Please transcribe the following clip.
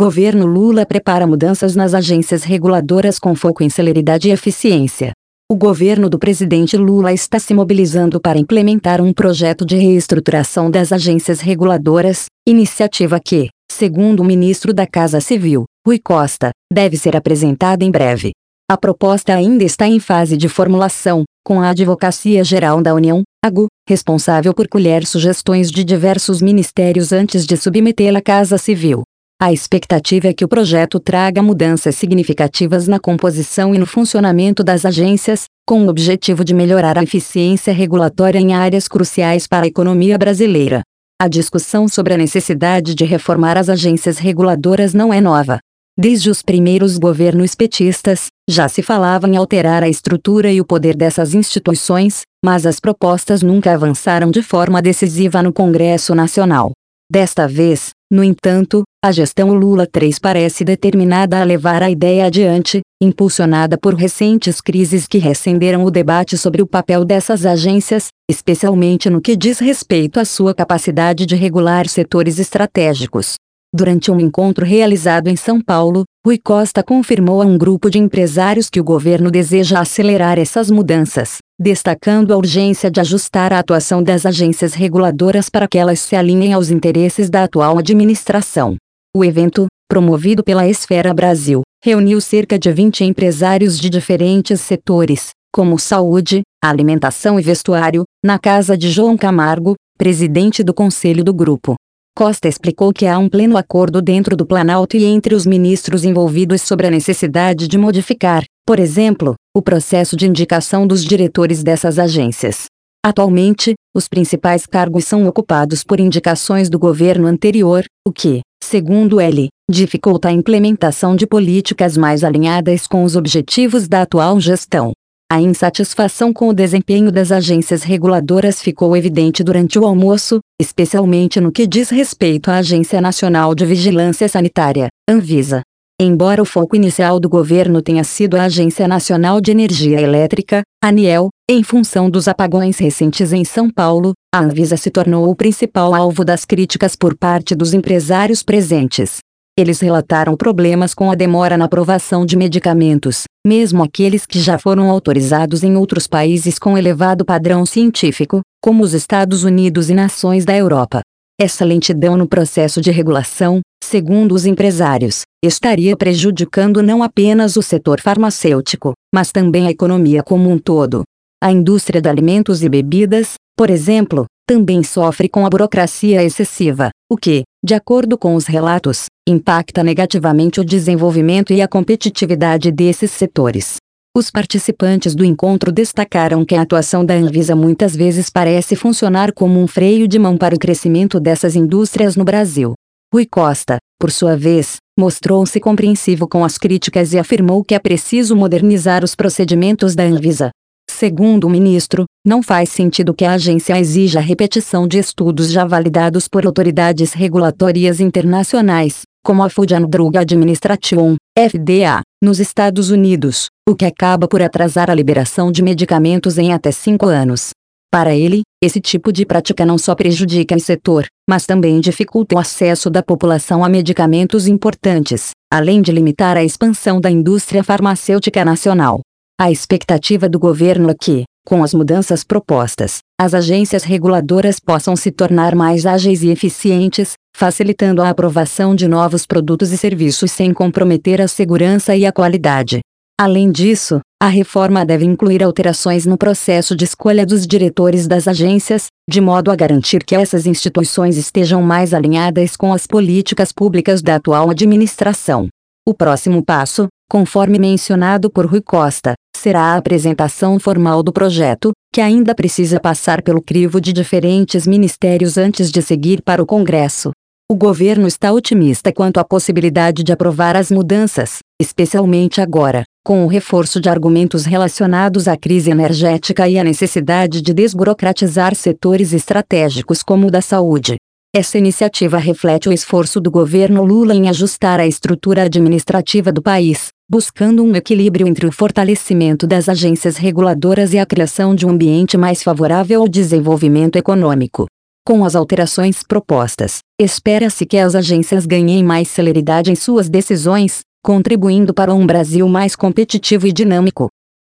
Governo Lula prepara mudanças nas agências reguladoras com foco em celeridade e eficiência. O governo do presidente Lula está se mobilizando para implementar um projeto de reestruturação das agências reguladoras, iniciativa que, segundo o ministro da Casa Civil, Rui Costa, deve ser apresentada em breve. A proposta ainda está em fase de formulação, com a Advocacia Geral da União, AGU, responsável por colher sugestões de diversos ministérios antes de submetê-la à Casa Civil. A expectativa é que o projeto traga mudanças significativas na composição e no funcionamento das agências, com o objetivo de melhorar a eficiência regulatória em áreas cruciais para a economia brasileira. A discussão sobre a necessidade de reformar as agências reguladoras não é nova. Desde os primeiros governos petistas, já se falava em alterar a estrutura e o poder dessas instituições, mas as propostas nunca avançaram de forma decisiva no Congresso Nacional. Desta vez, no entanto, a gestão Lula III parece determinada a levar a ideia adiante, impulsionada por recentes crises que reacenderam o debate sobre o papel dessas agências, especialmente no que diz respeito à sua capacidade de regular setores estratégicos. Durante um encontro realizado em São Paulo, Rui Costa confirmou a um grupo de empresários que o governo deseja acelerar essas mudanças, destacando a urgência de ajustar a atuação das agências reguladoras para que elas se alinhem aos interesses da atual administração. O evento, promovido pela Esfera Brasil, reuniu cerca de 20 empresários de diferentes setores, como saúde, alimentação e vestuário, na casa de João Camargo, presidente do conselho do grupo. Costa explicou que há um pleno acordo dentro do Planalto e entre os ministros envolvidos sobre a necessidade de modificar, por exemplo, o processo de indicação dos diretores dessas agências. Atualmente, os principais cargos são ocupados por indicações do governo anterior, o que, segundo ele, dificulta a implementação de políticas mais alinhadas com os objetivos da atual gestão. A insatisfação com o desempenho das agências reguladoras ficou evidente durante o almoço, especialmente no que diz respeito à Agência Nacional de Vigilância Sanitária, Anvisa. Embora o foco inicial do governo tenha sido a Agência Nacional de Energia Elétrica, ANEEL, em função dos apagões recentes em São Paulo, a Anvisa se tornou o principal alvo das críticas por parte dos empresários presentes. Eles relataram problemas com a demora na aprovação de medicamentos, mesmo aqueles que já foram autorizados em outros países com elevado padrão científico, como os Estados Unidos e nações da Europa. Essa lentidão no processo de regulação, segundo os empresários, estaria prejudicando não apenas o setor farmacêutico, mas também a economia como um todo. A indústria de alimentos e bebidas, por exemplo, também sofre com a burocracia excessiva, o que, de acordo com os relatos, impacta negativamente o desenvolvimento e a competitividade desses setores. Os participantes do encontro destacaram que a atuação da Anvisa muitas vezes parece funcionar como um freio de mão para o crescimento dessas indústrias no Brasil. Rui Costa, por sua vez, mostrou-se compreensivo com as críticas e afirmou que é preciso modernizar os procedimentos da Anvisa. Segundo o ministro, não faz sentido que a agência exija a repetição de estudos já validados por autoridades regulatórias internacionais, como a Food and Drug Administration, FDA, nos Estados Unidos, o que acaba por atrasar a liberação de medicamentos em até 5 anos. Para ele, esse tipo de prática não só prejudica o setor, mas também dificulta o acesso da população a medicamentos importantes, além de limitar a expansão da indústria farmacêutica nacional. A expectativa do governo é que, com as mudanças propostas, as agências reguladoras possam se tornar mais ágeis e eficientes, facilitando a aprovação de novos produtos e serviços sem comprometer a segurança e a qualidade. Além disso, a reforma deve incluir alterações no processo de escolha dos diretores das agências, de modo a garantir que essas instituições estejam mais alinhadas com as políticas públicas da atual administração. O próximo passo, conforme mencionado por Rui Costa, será a apresentação formal do projeto, que ainda precisa passar pelo crivo de diferentes ministérios antes de seguir para o Congresso. O governo está otimista quanto à possibilidade de aprovar as mudanças, especialmente agora, com o reforço de argumentos relacionados à crise energética e à necessidade de desburocratizar setores estratégicos como o da saúde. Essa iniciativa reflete o esforço do governo Lula em ajustar a estrutura administrativa do país, buscando um equilíbrio entre o fortalecimento das agências reguladoras e a criação de um ambiente mais favorável ao desenvolvimento econômico. Com as alterações propostas, espera-se que as agências ganhem mais celeridade em suas decisões, contribuindo para um Brasil mais competitivo e dinâmico.